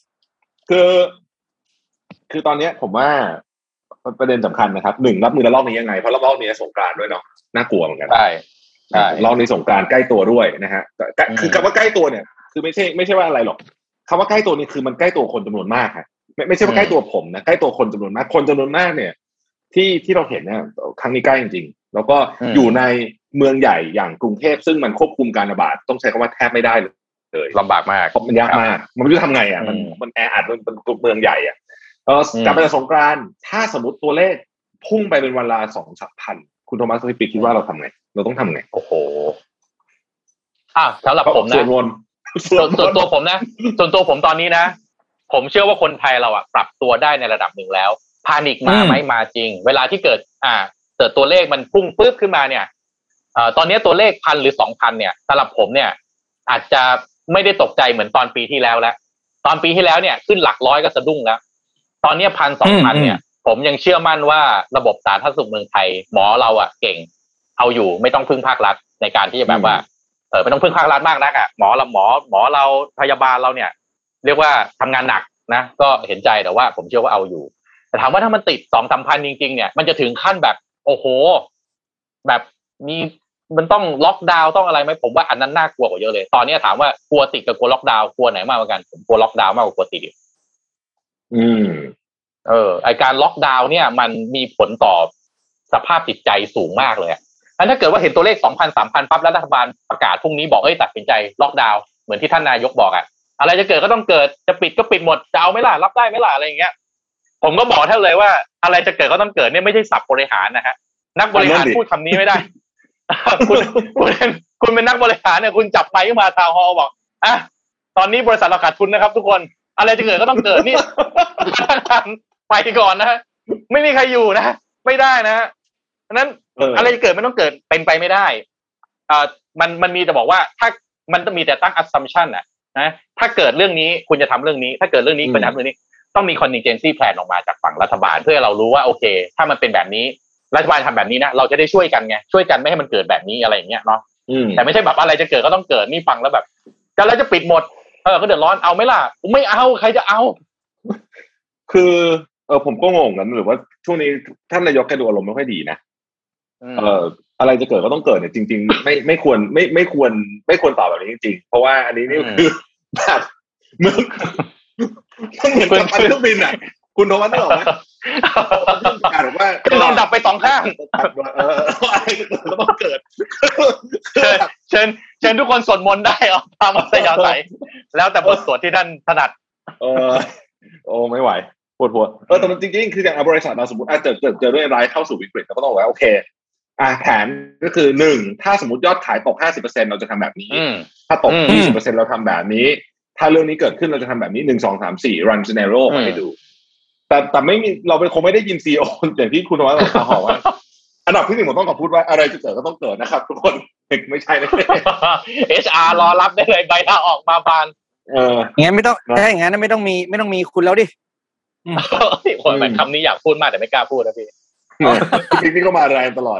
คือตอนนี้ผมว่าประเด็นสำคัญนะครับ1รับมือระลอกนี้ยังไงเพราะระลอกนี้สงกรานต์ด้วยเนาะน่ากลัวเหมือนกันใช่รอบนี้สงกรานต์ใกล้ตัวด้วยนะฮะคือคำว่าใกล้ตัวเนี่ยคือไม่ใช่ว่าอะไรหรอกคำว่าใกล้ตัวนี่คือมันใกล้ตัวคนจำนวนมากครับไม่ใช่ว่าใกล้ตัวผมนะใกล้ตัวคนจำนวนมากคนจำนวนมากเนี่ยที่เราเห็นเนี่ยครั้งนี้ใกล้จริงๆแล้วก็อยู่ในเมืองใหญ่อย่างกรุงเทพซึ่งมันควบคุมการระบาดต้องใช้คำว่าแทบไม่ได้เลยลำบากมากมันยากมากมันไม่รู้ทำไงอ่ะมันแออัดมันเมืองใหญ่อ่ะกลับไปจากสงกรานต์ถ้าสมมติตัวเลขพุ่งไปเป็นวันละ 2-3,000 คุณโทมัสพี่ปิ๊กคิดว่าเราทำไงเราต้องทำไงโอ้โหสำหรับผมนะส่วนตัวผมนะส่วนตัวผมตอนนี้นะผมเชื่อว่าคนไทยเราปรับตัวได้ในระดับหนึ่งแล้วพานิคมาไหมมาจริงเวลาที่เกิดตัวเลขมันพุ่งปึ๊บขึ้นมาเนี่ยตอนนี้ตัวเลข 1,000 หรือ 2,000 เนี่ยสำหรับผมเนี่ยอาจจะไม่ได้ตกใจเหมือนตอนปีที่แล้วตอนปีที่แล้วเนี่ยขึ้นหลักร้อยก็สะดุ้งแล้วตอนนี้ 1,000-2,000 เนี่ยผมยังเชื่อมั่นว่าระบบสาธารณสุขเมืองไทยหมอเราเก่งเอาอยู่ไม่ต้องพึ่งภาครัฐในการที่จะแบบว่าไม่ต้องพึ่งภาครัฐมากนักหมอเราพยาบาลเราเนี่ยเรียกว่าทำงานหนักนะก็เห็นใจแต่ว่าผมเชื่อว่าเอาอยู่แต่ถามว่าถ้ามันติด 2-3 พันจริงๆเนี่ยมันจะถึงขั้นแบบโอ้โหแบบมีมันต้องล็อกดาวน์ต้องอะไรไหมผมว่าอันนั้นน่ากลัวกว่าเยอะเลยตอนนี้ถามว่ากลัวติดกับกลัวล็อกดาวน์กลัวไหนมากกว่ากันผมกลัวล็อกดาวน์มากกว่ากลัวติดไอการล็อกดาวน์เนี่ยมันมีผลต่อสภาพจิตใจสูงมากเลยถ้าเกิดว่าเห็นตัวเลข 2,000-3,000 ปั๊บแล้วรัฐบาลประกาศพรุ่งนี้บอกตัดสินใจล็อกดาวน์เหมือนที่ท่านนายกบอกอะไรจะเกิดก็ต้องเกิดจะปิดก็ปิดหมดจะเอาไหมล่ะรับได้ไหมล่ะอะไรอย่างเงี้ยผมก็บอกท่านเลยว่าอะไรจะเกิดก็ต้องเกิดเนี่ยไม่ใช่ศัพท์บริหารนะฮะนักบริหารพูดคำนี้ไม่ได้คุณเป็นนักบริหารเนี่ยคุณจับไปขึ้นมาทาวน์ฮอลล์บอกตอนนี้บริษัทเราขาดทุนนะครับทุกคนอะไรจะเกิดก็ต้องเกิดนี่ไปก่อนนะไม่มีใครอยู่นะไม่ได้นะนั้นอะไรจะเกิดไม่ต้องเกิดเป็นไปไม่ได้มันมีแต่บอกว่าถ้ามันต้องมีแต่ตั้ง assumption นะถ้าเกิดเรื่องนี้คุณจะทำเรื่องนี้ถ้าเกิดเรื่องนี้คุณจะทำเรื่องนี้ต้องมี contingency plan ออกมาจากฝั่งรัฐบาลเพื่อเรารู้ว่าโอเคถ้ามันเป็นแบบนี้รัฐบาลทำแบบนี้นะเราจะได้ช่วยกันไงช่วยกันไม่ให้มันเกิดแบบนี้อะไรอย่างเงี้ยเนาะแต่ไม่ใช่แบบอะไรจะเกิดก็ต้องเกิดนี่ฟังแล้วแบบกันแล้วจะปิดหมดก็เดือดร้อนเอาไหมล่ะไม่เอาใครจะเอาคือผมก็งงกันหรือว่าช่วงนี้ท่านนายกแกดูอารมณ์ไม่ค่อยดีนะอะไรจะเกิดก็ต้องเกิดเนี่ยจริงๆไม่ควรตอบแบบนี้จริงๆเพราะว่าอันนี้นี่คือแบบเหมือนกับเครื่องบินคุณโทมัสนึกออกไหมการบอกว่าโดนดับไป2 ข้างอะไรจะเกิดก็ต้องเกิดเชิญทุกคนสวดมนต์ได้ตามอัธยาศัยแล้วแต่บทสวดที่ท่านถนัดไม่ไหวปวดหัวแต่มันจริงๆคืออย่างบริษัทเราสมมติเจอด้วยรายเข้าสู่วิกฤตเราก็ต้องบอกว่าโอเคแผนก็คือ1ถ้าสมมติยอดขายตก 50% เราจะทำแบบนี้ถ้าตก 20% เราทำแบบนี้ถ้าเรื่องนี้เกิดขึ้นเราจะทำแบบนี้1 2 3 4 run scenario มาให้ดูแต่ไม่มีเราคงไม่ได้ยิน CEO อย่างที่คุณว่าเราบอกว่าอันดับที่1ผมต้องขอพูดว่าอะไรจะเกิดก็ต้องเกิดนะครับทุกคนไม่ใช่นะ HR รอรับได้เลยใบลาออกมาบานงั้นไม่ต้องถ้าอย่างนั้นไม่ต้องมีคุณแล้วดิคนแบบคำนี้อยากพูดมากแต่ไม่กล้าพูดนะพี่พี่ก็มาแรงตลอด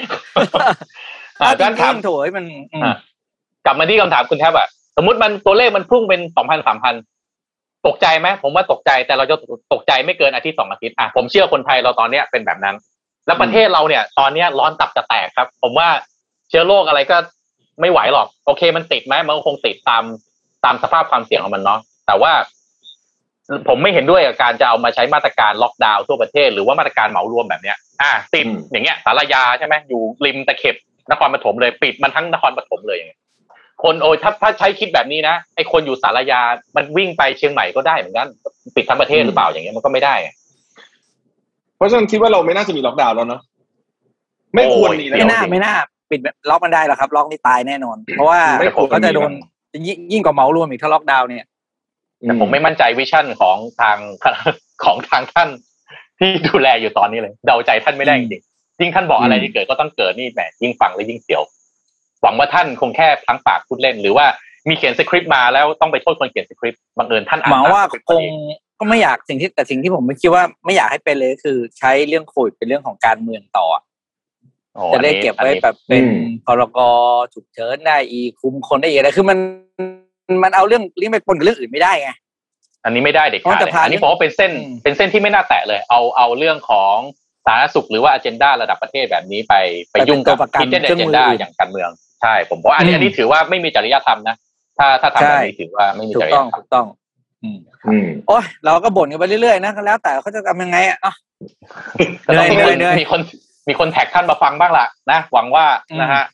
การถามโถยมันกลับมาที่คำถามคุณแทบสมมติมันตัวเลขมันพุ่งเป็น 2,000-3,000 ตกใจไหมผมว่าตกใจแต่เราจะตกใจไม่เกินอาทิตย์2 อาทิตย์ผมเชื่อคนไทยเราตอนนี้เป็นแบบนั้นแล้วประเทศเราเนี่ยตอนนี้ร้อนตับจะแตกครับผมว่าเชื้อโรคอะไรก็ไม่ไหวหรอกโอเคมันติดไหมมันคงติดตามสภาพความเสี่ยงของมันเนาะแต่ว่าผมไม่เห็นด้วยกับการจะเอามาใช้มาตรการล็อกดาวน์ทั่วประเทศหรือว่ามาตรการเหมารวมแบบเนี้ยติดอย่างเงี้ยสารยาใช่ไหมอยู่ริมตะเข็บนครปฐมเลยปิดมันทั้งนครปฐมเลยอย่างเงี้ยคนถ้าใช้คิดแบบนี้นะไอ้คนอยู่สารยามันวิ่งไปเชียงใหม่ก็ได้เหมือนกันปิดทั้งประเทศหรือเปล่าอย่างเงี้ยมันก็ไม่ได้เพราะฉะนั้นคิดว่าเราไม่น่าจะมีล็อกดาวน์แล้วเนาะไม่ควรมีไม่น่าปิดล็อกมันได้หรอกครับล็อกนี่ตายแน่นอนเพราะว่าก็จะโดนยิ่งกว่าเหมารวมอีกถ้าล็อกดาวน์เนี่ยแต่ผมไม่มั่นใจวิชั่นของทางท่านที่ดูแลอยู่ตอนนี้เลยเดาใจท่านไม่ได้จริงๆยิ่งท่านบอกอะไรที่เกิดก็ต้องเกิดนี่แหมยิ่งฟังแล้วยิ่งเสียวหวังว่าท่านคงแค่พลั้งปากพูดเล่นหรือว่ามีเขียนสคริปต์มาแล้วต้องไปโทษคนเขียนสคริปต์บังเอิญท่านอ่านหวังว่าคงก็ไม่อยากสิ่งที่ผมไม่คิดว่าไม่อยากให้เป็นเลยคือใช้เรื่องโควิดเป็นเรื่องของการเมืองต่อจะได้เก็บไว้แบบเป็นพรกฉุกเฉินได้อีคุมคนได้อีกอะไรคือมันเอาเรื่องนี้ไปปนกับเรื่องอื่นไม่ได้ไงอันนี้ไม่ได้เด็ดขาดเลยอันนี้ผมว่าเป็นเส้นที่ไม่น่าแตะเลยเอาเรื่องของสาธารณสุขหรือว่าอเจนดาระดับประเทศแบบนี้ไปยุ่งกับฮิดเด้นอเจนดาอย่างการเมืองใช่ผมบอกอันนี้ถือว่าไม่มีจริยธรรมนะถ้าทำแบบนี้ถือว่าไม่มีจริยธรรมถูกต้องโอ้ยเราก็บ่นกันไปเรื่อยๆนะแล้วแต่เขาจะทำยังไงเหนื่อยมีคนแท็กท่านมาฟังบ้างล่ะนะหวังว่านะฮะ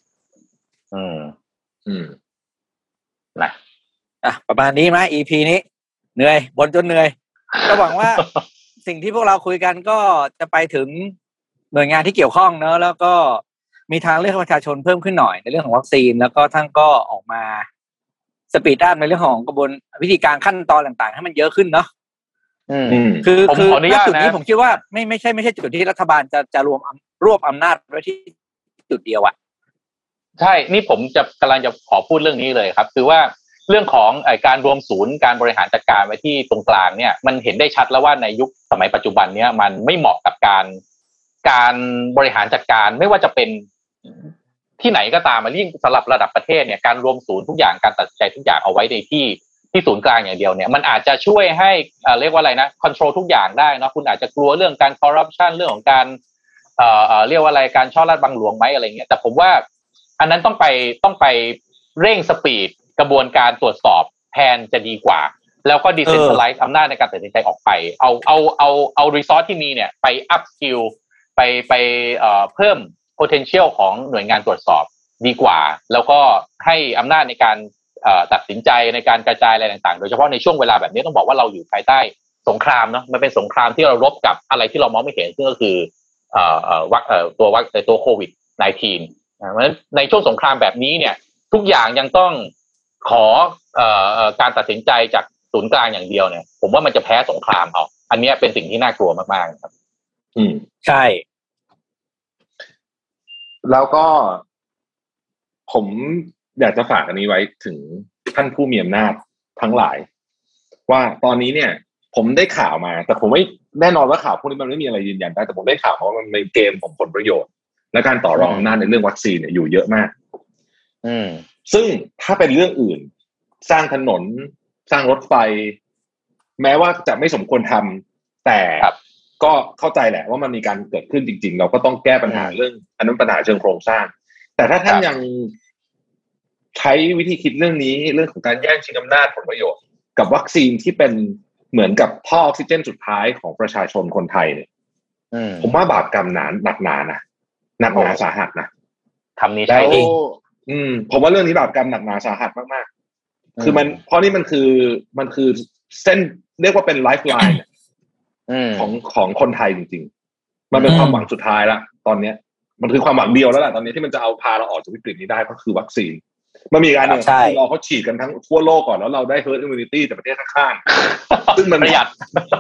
นะประมาณนี้มั้ย EP นี้เหนื่อยบ่นจนเหนื่อยก็หวังว่าสิ่งที่พวกเราคุยกันก็จะไปถึงหน่วยงานที่เกี่ยวข้องเนอะแล้วก็มีทางเลือกให้ประชาชนเพิ่มขึ้นหน่อยในเรื่องของวัคซีนแล้วก็ท่านก็ออกมาสปีดอัพในเรื่องของกระบวนวิธีการขั้นตอนต่างๆให้มันเยอะขึ้นเนาะคือจุดนี้ผมคิดว่าไม่ใช่จุดที่รัฐบาลจะรวบอำนาจไว้ที่จุดเดียวอ่ะใช่นี่ผมกำลังจะขอพูดเรื่องนี้เลยครับคือว่าเรื่องของการรวมศูนย์การบริหารจัดการไว้ที่ตรงกลางเนี่ยมันเห็นได้ชัดแล้วว่าในยุคสมัยปัจจุบันเนี่ยมันไม่เหมาะกับการบริหารจัดการไม่ว่าจะเป็นที่ไหนก็ตามยิ่งสำหรับระดับประเทศเนี่ยการรวมศูนย์ทุกอย่างการตัดสินใจทุกอย่างเอาไว้ในที่ศูนย์กลางอย่างเดียวเนี่ยมันอาจจะช่วยให้เรียกว่าอะไรนะคอนโทรลทุกอย่างได้เนาะคุณอาจจะกลัวเรื่องการคอร์รัปชันเรื่องของการเรียกว่าอะไรการช่อราชบังหลวงไหมอะไรเงี้ยแต่ผมว่าอันนั้นต้องไปเร่งสปีดกระบวนการตรวจสอบแทนจะดีกว่าแล้วก็ดิเซนทรัลไลซ์อำนาจในการตัดสินใจออกไปเอารีซอสที่มีเนี่ยไปอัพสกิลไปเพิ่ม potential ของหน่วยงานตรวจสอบดีกว่าแล้วก็ให้อำนาจในการตัดสินใจในการกระจายอะไรต่างๆโดยเฉพาะในช่วงเวลาแบบนี้ต้องบอกว่าเราอยู่ภายใต้สงครามเนาะมันเป็นสงครามที่เรารบกับอะไรที่เรามองไม่เห็นซึ่งก็คือตัวโควิด -19 เพราะฉะนั้นในช่วงสงครามแบบนี้เนี่ยทุกอย่างยังต้องขอการตัดสินใจจากศูนย์กลางอย่างเดียวเนี่ยผมว่ามันจะแพ้สงครามเอาอันนี้เป็นสิ่งที่น่ากลัวมากๆครับใช่แล้วก็ผมอยากจะฝากอันนี้ไว้ถึงท่านผู้มีอำนาจทั้งหลายว่าตอนนี้เนี่ยผมได้ข่าวมาแต่ผมไม่แน่นอนว่าข่าวพวกนี้มันไม่มีอะไรยืนยันได้แต่ผมได้ข่าวมาว่ามันเป็นเกมของผลประโยชน์และการต่อรองอำนาจในเรื่องวัคซีนเนี่ยอยู่เยอะมากซึ่งถ้าเป็นเรื่องอื่นสร้างถนนสร้างรถไฟแม้ว่าจะไม่สมควรทำแต่ก็เข้าใจแหละว่ามันมีการเกิดขึ้นจริงๆเราก็ต้องแก้ปัญหาเรื่องอันนั้นปัญหาเชิงโครงสร้างแต่ถ้าท่านยังใช้วิธีคิดเรื่องนี้เรื่องของการแย่งชิงอำนาจผลประโยชน์กับวัคซีนที่เป็นเหมือนกับท่อออกซิเจนสุดท้ายของประชาชนคนไทยเนี่ยผมว่าบาปกรรมหนักหนานะหนักหนาสาหัสนะคำนี้ใช่ดิผมว่าเรื่องนี้บาปกรรมหนักหนาสาหัสมากๆคือมันเพราะนี่มันคือเส้นเรียกว่าเป็นไลฟ์ไลน์ของคนไทยจริงๆมันเป็นความหวังสุดท้ายละตอนนี้มันคือความหวังเดียวแล้วแหละตอนนี้ที่มันจะเอาพาเราออกจากวิกฤตนี้ได้ก็คือวัคซีนมันมีการหนึ่งที่เราเขาฉีดกันทั้งทั่วโลกก่อนแล้วเราได้ herd immunity จากประเทศข้างๆซึ่งมันประหยัด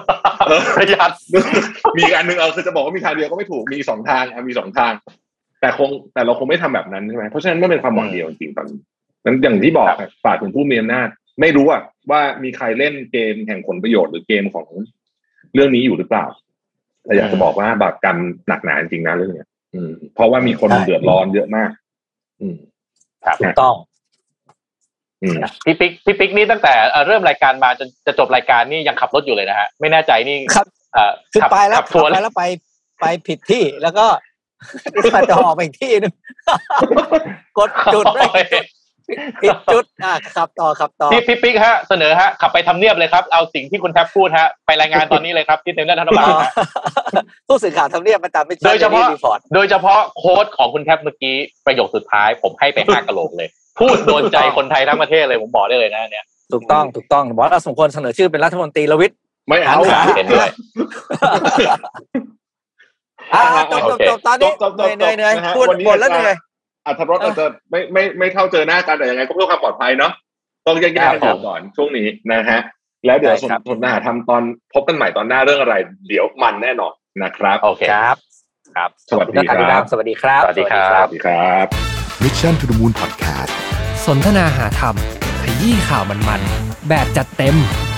มีการหนึ่งคือจะบอกว่ามีทางเดียวก็ไม่ถูกมี2ทางมี2ทางแต่เราคงไม่ทำแบบนั้นใช่ไหมเพราะฉะนั้นไม่เป็นความหวังเดียวจริงๆตอนนั้นอย่างที่บอกฝากถึงผู้มีอำนาจไม่รู้ว่ามีใครเล่นเกมแห่งผลประโยชน์หรือเกมของเรื่องนี้อยู่หรือเปล่าแต่อยากจะบอกว่าบาปกรรมหนักหนาจริงนะเรื่องนี้เพราะว่ามีคนเดือดร้อนเยอะมากถูกต้องพี่ปิ๊กนี่ตั้งแต่เริ่มรายการมาจนจะจบรายการนี่ยังขับรถอยู่เลยนะฮะไม่แน่ใจนี่คือไปแล้วไปผิดที่แล้วก็จะออกไปอีกที่นึงกดจุดผิดจุดขับต่อพี่ปิ๊กฮะเสนอฮะขับไปทำเนียบเลยครับเอาสิ่งที่คุณแทบพูดฮะไปรายงานตอนนี้เลยครับที่เต็มหน้ารัฐบาลผู้สื่อข่าวทำเนียบประจำไม่ใช่โดยเฉพาะโค้ดของคุณแทบเมื่อกี้ประโยคสุดท้ายผมให้ไป5 กะโหลกเลยพูดโดนใจคนไทยทั้งประเทศเลยผมบอกได้เลยนะเนี่ยถูกต้องบอกว่าเราสมควรเสนอชื่อเป็นรัฐมนตรีรวิทย์ไม่เอาเห็นด้วยจบตอนนี้เหนื่อยพูดหมดแล้วเหนื่อยอัธรสอาจจะไม่เท่าเจอหน้ากันแต่ยังไงก็เพื่อความปลอดภัยเนาะต้องแยกๆกันก่อนช่วงนี้นะฮะแล้วเดี๋ยวสนทนาทำตอนพบกันใหม่ตอนหน้าเรื่องอะไรเดี๋ยวมันแน่นอนนะครับโอเคครับสวัสดีครับสวัสดีครับ Mission to the Moon Podcast สนทนาหาธรรมขยี้ข่าวมันๆแบบจัดเต็ม